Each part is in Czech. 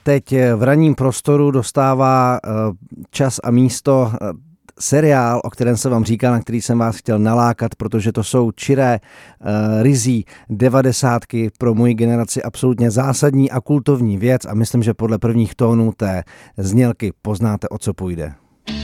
Teď v ranním prostoru dostává čas a místo seriál, o kterém jsem vám říkal, na který jsem vás chtěl nalákat, protože to jsou čiré, ryzí 90. pro moji generaci absolutně zásadní a kultovní věc a myslím, že podle prvních tónů té znělky poznáte, o co půjde.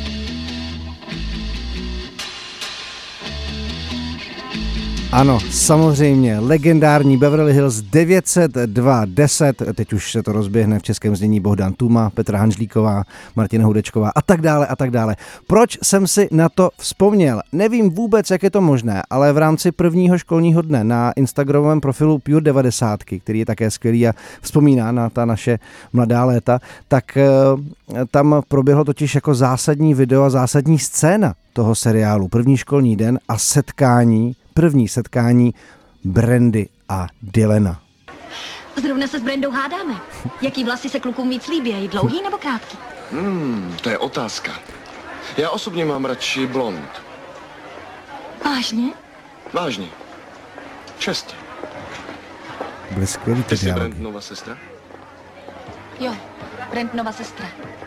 Ano, samozřejmě, legendární Beverly Hills 90210, teď už se to rozběhne v českém znění Bohdan Tuma, Petra Hanžlíková, Martina Hudečková a tak dále a tak dále. Proč jsem si na to vzpomněl? Nevím vůbec, jak je to možné, ale v rámci prvního školního dne na instagramovém profilu Pure 90, který je také skvělý a vzpomíná na ta naše mladá léta, tak tam proběhlo totiž jako zásadní video a zásadní scéna toho seriálu. První školní den a první setkání Brandy a Dylana. Zrovna se s Brandou hádáme. Jaký vlasy se klukům víc líbí, dlouhý nebo krátký? To je otázka. Já osobně mám radši blond. Vážně? Vážně. Čestě. Byly skvělý ty Ty jsi dialogy. Brandonova sestra? Jo, Brandonova sestra.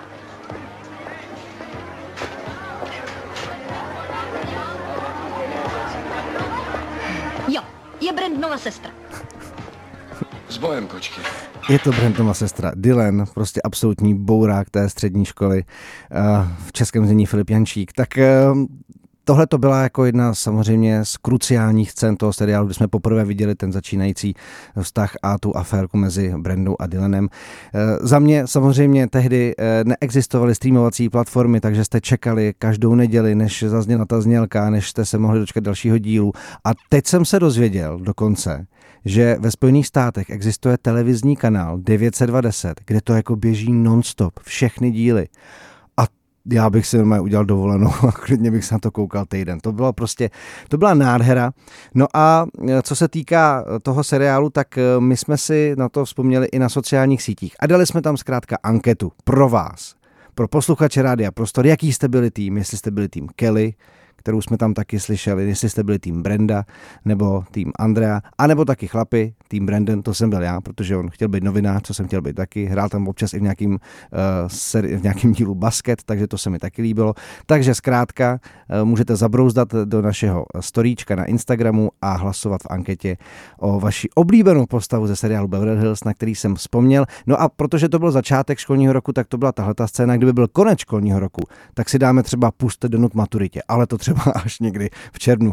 Jo, je Brandonova sestra. S bojem, kočky. Je to Brandonova sestra Dylan, prostě absolutní bourák té střední školy, v českém znění Filip Jančík. Tak tohle to byla jako jedna samozřejmě z kruciálních scén toho seriálu, kdy jsme poprvé viděli ten začínající vztah a tu aférku mezi Brandou a Dylanem. Za mě samozřejmě tehdy neexistovaly streamovací platformy, takže jste čekali každou neděli, než zazněla ta znělka, než jste se mohli dočkat dalšího dílu. A teď jsem se dozvěděl dokonce, že ve Spojených státech existuje televizní kanál 90210, kde to jako běží non-stop, všechny díly. A já bych si normálně udělal dovolenou a klidně bych se na to koukal týden. To byla nádhera. No a co se týká toho seriálu, tak my jsme si na to vzpomněli i na sociálních sítích. A dali jsme tam zkrátka anketu pro vás, pro posluchače Rádia Prostor, jaký jste byli tým, jestli jste byli tým Kelly, kterou jsme tam taky slyšeli, jestli jste byli tým Brenda, nebo tým Andrea, anebo taky chlapi, tým Brandon, to jsem byl já, protože on chtěl být novinář, co jsem chtěl být taky, hrál tam občas i v nějakým dílu basket, takže to se mi taky líbilo. Takže zkrátka můžete zabrouzdat do našeho storíčka na Instagramu a hlasovat v anketě o vaši oblíbenou postavu ze seriálu Beverly Hills, na který jsem vzpomněl. No a protože to byl začátek školního roku, tak to byla tahleta scéna, kdyby byl konec školního roku, tak si dáme třeba Pusťte Donu k maturitě, ale to třeba až někdy v červnu.